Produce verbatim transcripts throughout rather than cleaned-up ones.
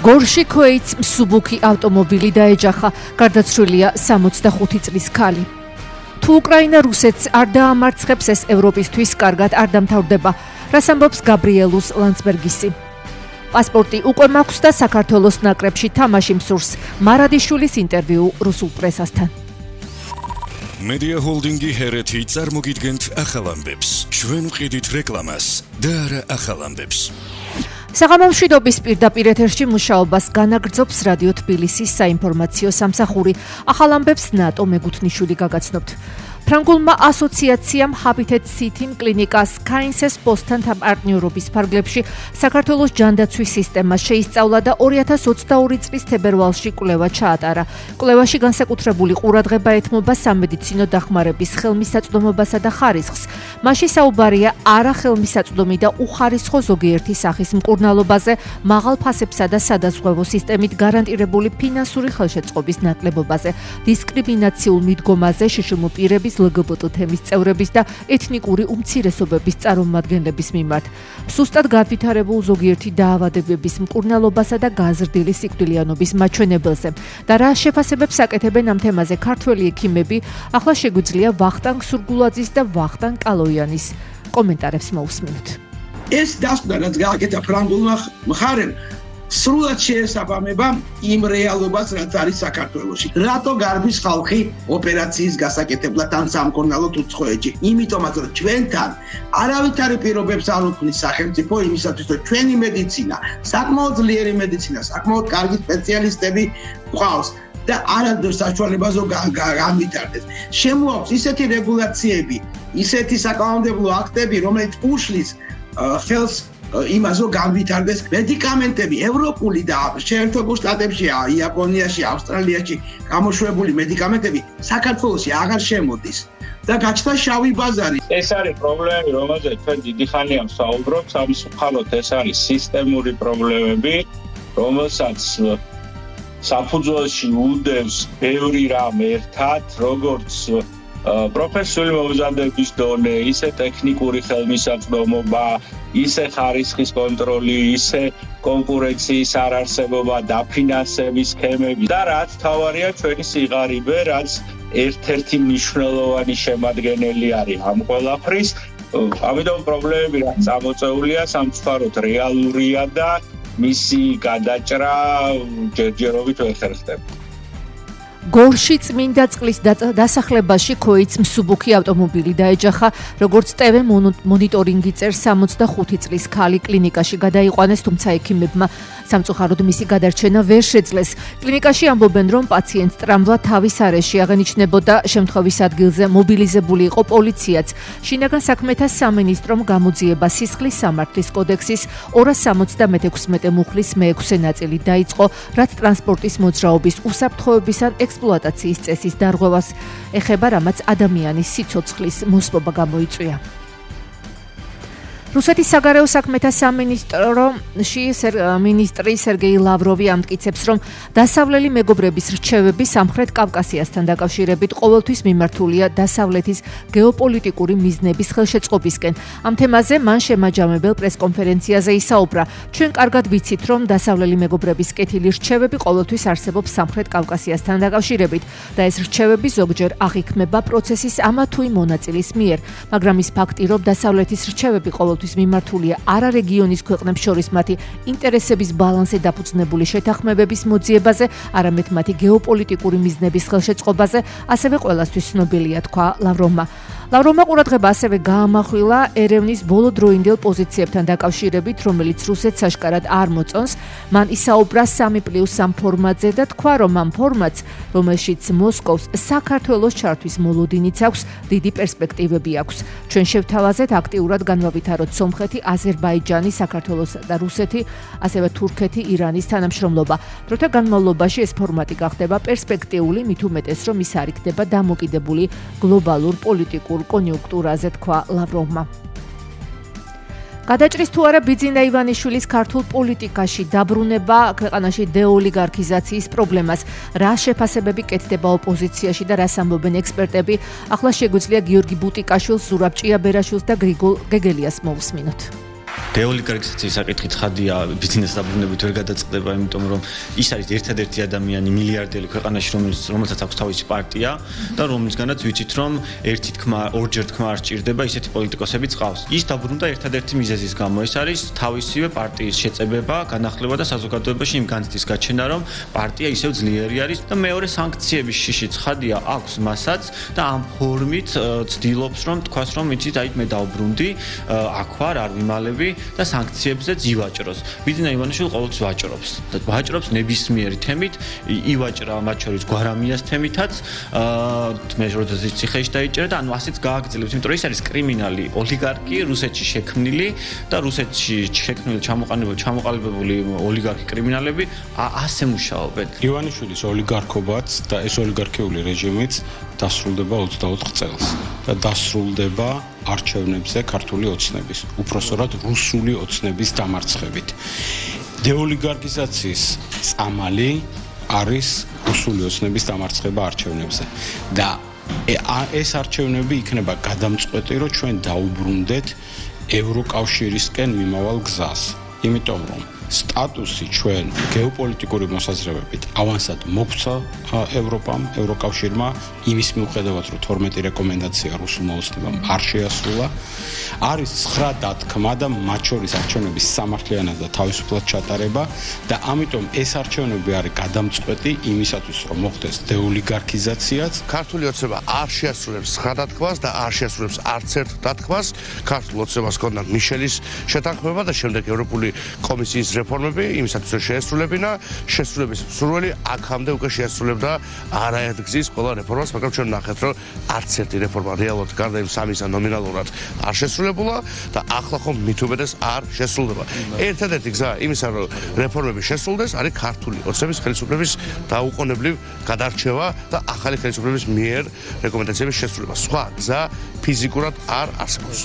გორში ქუეითს მსუბუქი ავტომობილი დაეჯახა, გარდაცვლილია სამოცდახუთი წლის ქალი. თუ უკრაინა რუსეთს არ დაამარცხებს, ეს ევროპისთვის კარგად არ დამთავრდება, რას ამბობს გაბრიელუს ლანცბერგისი. პასპორტი უკვე მაქვს და საქართველოს ნაკრებში თამაში მსურს. მარადიშვილის ინტერვიუ რუსულ პრესასთან. Media Holdingi ჰერეთი წარმოგიდგენთ ახალ ამბებს. ჩვენ ვყიდით რეკლამას და არა ახალ ამბებს. საღამომშვიდობის პირდაპირ ეთერში მუშაობას განაგრძობს რადიო თბილისის საინფორმაციო სამსახური. ახალ ამბებს ნატო მეგუთნიშვილი გაგაცნობთ. ფრანგულმა ასოციაციამ Habitat City კლინიკას Kainses Postan პარტნიორობის ფარგლებში საქართველოს ჯანდაცვის სისტემა შეისწავლა და ორი ათას ოცდაორი წლის თებერვალში კვლევა ჩაატარა. კვლევაში განსაკუთრებული ყურადღება ეთმობა სამედიცინო დახმარების ხელმისაწვდომობასა და ხარისხს. მასში საუბარია არახელმისაწვდომი და უხარისხო ზოგიერთი სახის მკურნალობაზე, მაღალ ფასებსა და სადაზღვევო სისტემით გარანტირებული ფინანსური ხელშეწყობის ნაკლებობაზე, დისკრიმინაციულ მიდგომაზე, შშმ პირების L G B T თემის წევრების და ეთნიკური უმცირესობების წარმომადგენლების მიმართ. სუსტად განვითარებულ ზოგიერთი დაავადებების მკურნალობასა და გაზრდილი სიკვდილიანობის მაჩვენებელზე. და რა შეფასებებს აკეთებენ ამ თემაზე ქართველი ექიმები, ახლა შეგვიძლია ვახტანგ სურგულაძის და ვახტანგ კალოიანის კომენტარებს მოусმინოთ. ეს დასკვნა რაც გააკეთა ფრანგულმა მხარემ სრულად შეესაბამება იმ რეალობას, რაც არის საქართველოში. რატო გარბის ხალხი ოპერაციის გასაკეთებლად ან სამკურნალოდ უცხოეთში? იმიტომაც რომ ჩვენთან არავითარი პირობებს არ უქმნის სახელმწიფო იმისათვის, რომ ჩვენი მედიცინა, საკმაოდ ძლიერი მედიცინა, საკმაოდ კარგი სპეციალისტები გვყავს და არადროს საშუალებაზე განვითარდეს. შემოაქვს ისეთი რეგულაციები, ისეთი საკანონმდებლო აქტები, რომელიც უშლის ხელს იმას რომ განვითარდეს მედიკამენტები, ევროპული და შეერთებულ შტატებში, იაპონიაში, ავსტრალიაში გამოშვებული მედიკამენტები საქართველოში აღარ შემოდის და გაჩნდა შავი ბაზარი. ეს არის პრობლემები, რომელზეც ჩვენ დიდი ხანია ვსაუბრობთ, ამის მხოლოდ ეს არის სისტემური პრობლემები, რომელსაც საფუძველში უდევს ბევრი რამ ერთად, როგორც პროფესიული მომზადების დონე, ისე ტექნიკური ხელმისაწვდომობა, ისე ხარისხის კონტროლი, ისე კონკურენციის არარსებობა, დაფინანსების სქემები და რაც თავარია ჩვენი სიღარიბე, რაც ერთ-ერთი მნიშვნელოვანი შემადგენელი არის ამ ყველაფრის. ამიტომ პრობლემები რაც წამოწეულია სამწუხაროდ რეალურია და მისი გადაჭრა ჯერჯერობით ვერ ხერხდება. გორში წმინდა წყლის დასახლებაში ქუეითს მსუბუქი ავტომობილი დაეჯახა, როგორც ტევ მონიტორინგი წერს სამოცდახუთი წლის ქალი კლინიკაში გადაიყვანეს, თუმცა ექიმებმა სამწუხაროდ მისი გადარჩენა ვერ შეძლეს. კლინიკაში ამბობენ, რომ პაციენტს ტრამვა თავის არეში აღენიშნებოდა, შემთხვევის ადგილზე მობილიზებული იყო პოლიციაც. შინაგან საქმეთა სამინისტრომ გამოძიება სისხლის სამართლის კოდექსის ორას სამოცდამეექვსმეტე მუხლის მეექვსე ნაწილი დაიწყო, რაც ტრანსპორტის მოძრაობის უსაფრთხოების ან ექსპლუატაციის წესის დარღვევას ეხება, რამაც ადამიანის სიცოცხლის მოსპობა გამოიწვია. რუსეთის საგარეო საქმეთა სამინისტროში მინისტრი სერგეი ლავროვი ამტკიცებს, რომ დასავლელი მეგობრების რჩევები სამხრეთ კავკასიასთან დაკავშირებით ყოველთვის მიმართულია დასავლეთის გეოპოლიტიკური მიზნების ხელშეწყობისკენ. ამ თემაზე მან შემაჯამებელ პრესკონფერენციაზე ისაუბრა. ჩვენ კარგად ვიცით, რომ დასავლელი მეგობრების კეთილი რჩევები ყოველთვის არსებობს სამხრეთ კავკასიასთან დაკავშირებით და ეს რჩევები ზოგჯერ აღიქმება პროცესის ამა თუ იმ მონაწილის მიერ, მაგრამ ის ფაქტი, რომ დასავლეთის რჩევები ყოველთვის მიმართულია არა რეგიონის ქვეყნებს შორის მათი ინტერესების ბალანსზე დაფუძნებული შეთანხმებების მოძიებაზე, არამედ მათი გეოპოლიტიკური მიზნების ხელშეწყობაზე, ასევე ყველასთვის ცნობილია, თქვა ლავროვმა. ლავროვმა ყურადღება ასევე გაამახვილა ერევნის ბოლოდროინდელ პოზიციებთან დაკავშირებით, რომელიც რუსეთს აშკარად არ მოწონს. მან ისაუბრა სამი პლუს სამი ფორმატზე და თქვა, რომ ამ ფორმატს, რომელშიც მოსკოვს საქართველოს ჩართვის მოლოდინიც აქვს, დიდი პერსპექტივები აქვს. ჩვენ შევთავაზეთ აქტიურად განვავითაროთ სომხეთი, აზერბაიჯანი, საქართველოს და რუსეთი, ასევე თურქეთი, ირანის თანამშრომლობა. დროთა განმავლობაში ეს ფორმატი გახდება პერსპექტიული, მით უმეტეს, რომ ის არ იქნება დამოკიდებული გლობალურ პოლიტიკურ კონიუნქტურაზე, თქვა ლავროვმა. გადაჭრის თუ არა ბიძინა ივანიშვილის ქართულ პოლიტიკაში დაბრუნება ქვეყანაში დეოლიგარქიზაციის პრობლემას, რა შეფასებები კეთდება ოპოზიციაში და რას ამბობენ ექსპერტები, ახლა შეგვიძლია გიორგი ბუტიკაშვილს, ზურაბ ჭიაბერაშვილს და გრიგოლ გეგელიას მოусმინოთ. დეოლიგარქიზაციის საკითხი ცხადია, ბიზნესს დაბრუნებით ვერ გადაწყდება, იმიტომ რომ ის არის ერთადერთი ადამიანი მილიარდელი ქვეყანაში, რომელსაც აქვს თავისი პარტია და რომლისგანაც ვიცით, რომ ერთი თქმა, ორჯერ თქმა არ სჭირდება, ისეთი პოლიტიკოსები წყავს. ის დაბრუნდა ერთადერთი მიზეზის გამო, ეს არის თავისივე პარტიის შეწებება, განახლება და საზოგადოებაში იმ განცდის გაჩენა, რომ პარტია ისევ ძლიერი არის და მეორე სანქციების შიში ცხადია აქვს მასაც და ამ ფორმით ცდილობს, რომ თქვას, რომ იცით, აი მე დავბრუნდი, აქ ვარ, არ ვიმალები და სანქციებზეც ივაჭროს. ბიძინა ივანიშვილი ყოველთვის ვაჭრობს და ვაჭრობს ნებისმიერი თემით, ივაჭრა მათ შორის გვარამიას თემითაც, მე როდესაც ციხეში დაიჭერა და ანუ ასეც გააგრძელებს, იმიტომ რომ ის არის კრიმინალი ოლიგარქი, რუსეთში შექმნილი და რუსეთში შექმნილი ჩამოყალიბებული ჩამოყალიბებული ოლიგარქი კრიმინალები ასე მუშაობენ. ივანიშვილის ოლიგარქობაც და ეს ოლიგარქიული რეჟიმიც დასრულდება ოცდაოთხ წელს და დასრულდება არჩევნებზე ქართული ოცნების, უпроსორად რუსული ოცნების დამარცხებით. დეოლიგარქიზაციის წამალი არის რუსული ოცნების დამარცხება არჩევნებზე და ეს არჩევნები იქნება გადამწყვეტი, რომ ჩვენ დაუბრუნდეთ ევროკავშირისკენ მიმავალ გზას. იმიტომ რომ სტატუსი ჩვენ გეოპოლიტიკური მოსაზრებებით ავანსად მოგვცა ევროპამ, ევროკავშირმა იმის მიუხედავად, რომ თორმეტი რეკომენდაცია რუსულმა ოცნებამ არ შეასრულა, არის ცხრა დათქმა და მათ შორის არჩევნების სამართლიანად და თავისუფლად ჩატარება და ამიტომ ეს არჩევნები არის გადამწყვეტი იმისათვის, რომ მოხდეს დეოლიგარქიზაციაც. ქართული ოცნება არ შეასრულებს ცხრა დათქმას და არ შეასრულებს არც ერთ დათქმას. ქართულ ოცნებას ჰქონდა მიშელის შეთანხმება და შემდეგ ევროპული კომისიის რეფორმები იმისათვის რომ შეესრულებინა, შესრულების მსურველი აქამდე უკვე შეესრულებდა არაერთგზის ყველა რეფორმას, მაგრამ ჩვენ ნახეთ, რომ არც ერთი რეფორმა რეალურად გარდა იმ სამისა ნომინალურად არ შესრულებულა და ახლა ხომ მით უბედეს არ შესრულდება. ერთადერთი გზა იმისა, რომ რეფორმები შესრულდეს, არის ქართული ოცნების ხელისუფლების დაუყოვნებლივ გადარჩევა და ახალი ხელისუფლების მიერ რეკომენდაციების შესრულება. სხვა გზა ფიზიკურად არ არსებობს.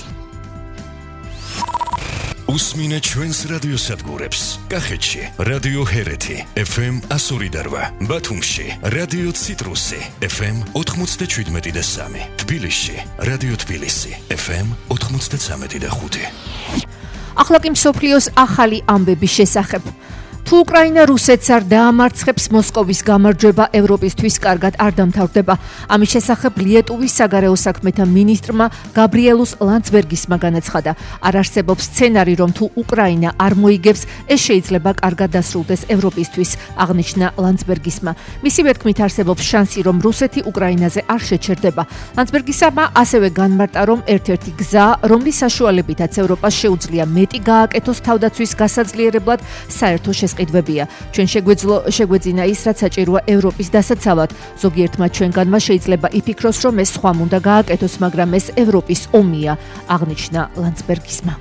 უსმინე ჩვენს რადიოსადგურებს. კახეთში რადიო ჰერეთი ეფ ემ εκατო ორი და რვა, ბათუმში რადიო ციტრუსი ეფ ემ ოთხმოცდაშვიდმეტი და სამი, თბილისში რადიო თბილისი ეფ ემ ოთხმოცდაცამეტი და ხუთი. ახლა კი მსოფლიოს ახალი ამბების შესახებ. თუ უკრაინა რუსეთს არ დაამარცხებს, მოსკოვის გამარჯვება ევროპისთვის კარგად არ დამთავრდება. ამის შესახებ ლიეტუვის საგარეო საქმეთა მინისტრმა გაბრიელუს ლანცბერგისმა განაცხადა. არ არსებობს სცენარი, რომ თუ უკრაინა არ მოიგებს, ეს შეიძლება კარგად დასრულდეს ევროპისთვის, აღნიშნა ლანცბერგისმა. მისივე თქმით, არსებობს შანსი, რომ რუსეთი უკრაინაზე არ შეჩერდება. ლანცბერგისმა ასევე განმარტა, რომ ერთ-ერთი გზა, რომლის საშუალებითაც ევროპას შეუძლია მეტი გააკეთოს თავდაცვის გასაძლიერებლად, საერთო შესყიდვებია. ჩვენ შეგვეძინა ის, რაც საჭიროა ევროპის დასაცავად. ზოგიერთმა ჩვენგანმა შეიძლება იფიქროს, რომ ეს სხვამ უნდა გააკეთოს, მაგრამ ეს ევროპის ომია, აღნიშნა ლანცბერგისმა.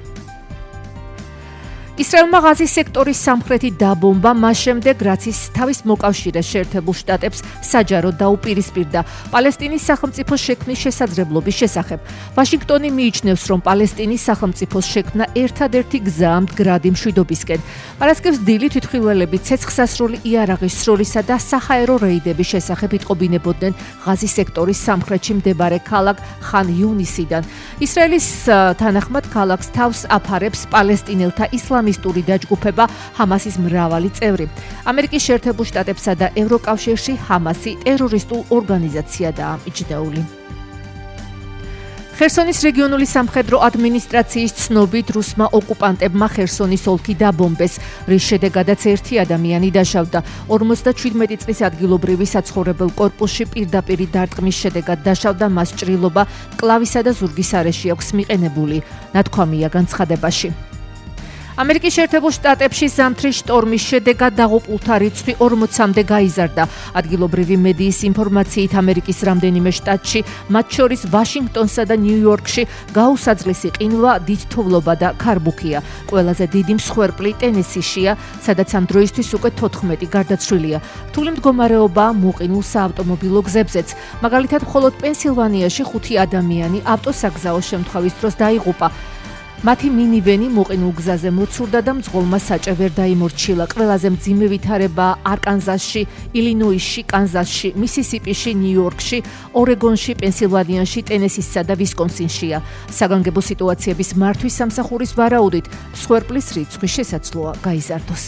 ისრაელმა ღაზის სექტორის სამხრეთი დაბომბა მას შემდეგ, რაც ის თავის მოკავშირეს შეერთებულ შტატებს საჯაროდ დაუპირისპირდა პალესტინის სახელმწიფოს შექმნის შესაძლებლობის შესახებ. ვაშინგტონი მიიჩნევს, რომ პალესტინის სახელმწიფოს შექმნა ერთადერთი გზაა მდგრადი მშვიდობისკენ. პარასკევს დილით თვითმხილველები ცეცხლსასროლი იარაღის სროლისა და საჰაერო რეიდების შესახებ იტყობინებოდნენ ღაზის სექტორის სამხრეთში მდებარე ქალაქ ხან იუნისიდან. ისრაელის თანახმად ქალაქს თავს აფარებს პალესტინელთა ისლამი ისლამისტური დაჯგუფება ჰამასის მრავალი წევრი. ამერიკის შეერთებულ შტატებსა და ევროკავშირში ჰამასი ტერორისტულ ორგანიზაციადაა მიჩნეული. ხერსონის რეგიონული სამხედრო ადმინისტრაციის ცნობით რუსმა ოკუპანტებმა ხერსონის ოლქი დაბომბეს, რის შედეგადაც ერთი ადამიანი დაშავდა. ორმოცდაშვიდმეტი წლის ადგილობრივი საცხოვრებელ კორპუსში პირდაპირი დარტყმის შედეგად დაშავდა, მას ჭრილობა, მკლავისა და ზურგის არეში აქვს მიყენებული, ნათქვამია განცხადებაში. ამერიკის შეერთებულ შტატებში ზამთრის შტორმის შედეგად დაღუპულთა რიცხვი ორმოცამდე გაიზარდა. ადგილობრივი მედიის ინფორმაციით ამერიკის რამდენიმე შტატში, მათ შორის ვაშინგტონსა და ნიუ-იორკში გაუსაძლისი ყინვა, დიდ თოვლობა და ქარბუქია. ყველაზე დიდი მსხვერპლი ტენესიშია, სადაც ამ დროისთვის უკვე თოთხმეტი გარდაცვლილია. რთული მდგომარეობა მოყინულ საავტომობილო გზებზეც. მაგალითად, მხოლოდ პენსილვანიაში ხუთი ადამიანი ავტოსაგზაო შემთხვევის დროს დაიღუპა. მათი მინივენი მოყინულ გზაზე მოცურდა და მძღოლმა საჭე ვერ დაიმორჩილა. ყველაზე მძიმე ვითარება არკანზასში, ილინოისში, კანზასში, მისისიპიში, ნიუ-იორკში, ორეგონში, პენსილვანიაში, ტენესისსა და ვისკონსინშია. საგანგებო სიტუაციების მართვის სამსახურის ვარაუდით მსხვერპლის რიცხვი შესაძლოა გაიზარდოს.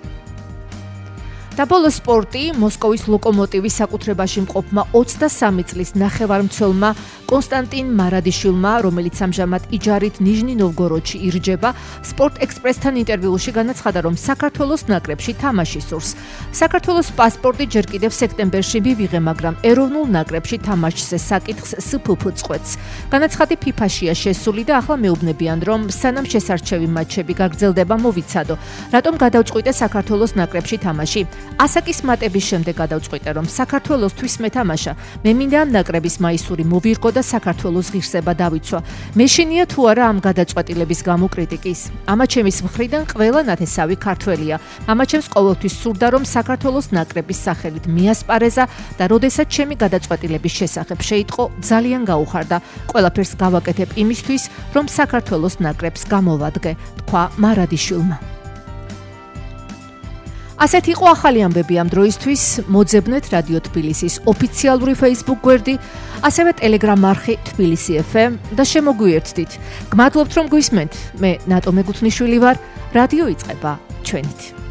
და ბოლო სპორტი, მოსკოვის ლოკომოტივის საკუთრებაში მყოფმა ოცდასამი წლის ნახევარმცველმა კონსტანტინ მარადიშვილმა, რომელიც ამჟამად იჯარით ნიჟნი-ნოვგოროდში ირჯება, სპორტ ექსპრესთან ინტერვიუში განაცხადა, რომ საქართველოს ნაკრებში თამაში სურს. საქართველოს პასპორტი ჯერ კიდევ სექტემბერში მივიღე, მაგრამ ეროვნულ ნაკრებში თამაშზე საკითხს სფუფ წყვეტს. განაცხადი ფიფაშია შესული და ახლა მეუბნებიან, რომ სანამ შესარჩევი მატჩები გაგრძელდება, მოვიცადო, რატომ გადავწყვიტე საქართველოს ნაკრებში თამაში. ასაკის მატების შემდეგ გადავწყვიტე, რომ საქართველოსთვის მეთამაშა. მე მინდა ამ ნაკრების მაისური მოვირგო და საქართველოს ღირსება დავიცვა. მეშინია თუ არა ამ გადაწყვეტილების გამო კრიტიკის. ამაჩემის მხრიდან ყველა ნათესავი ქართველია. ამაჩემს ყოველთვის სურდა, რომ საქართველოს ნაკრების სახელით მიასპარეზა და როდესაც ჩემი გადაწყვეტილების შესახებ შეიტყო, ძალიან გაუხარდა. ყველაფერს გავაკეთებ იმისთვის, რომ საქართველოს ნაკრებს გამოვადგე, თქვა მარადიშვილმა. ასეთი იყო ახალი ამბები ამ დროისთვის. მოძებნეთ რადიო თბილისის ოფიციალური Facebook გვერდი, ასევე Telegram არხი თბილისი ეფ ემ და შემოგვიერთდით. გმადლობთ რომ გვისმენთ. მე ნატო მეგუთნიშვილი ვარ. რადიო იწყება ჩვენით.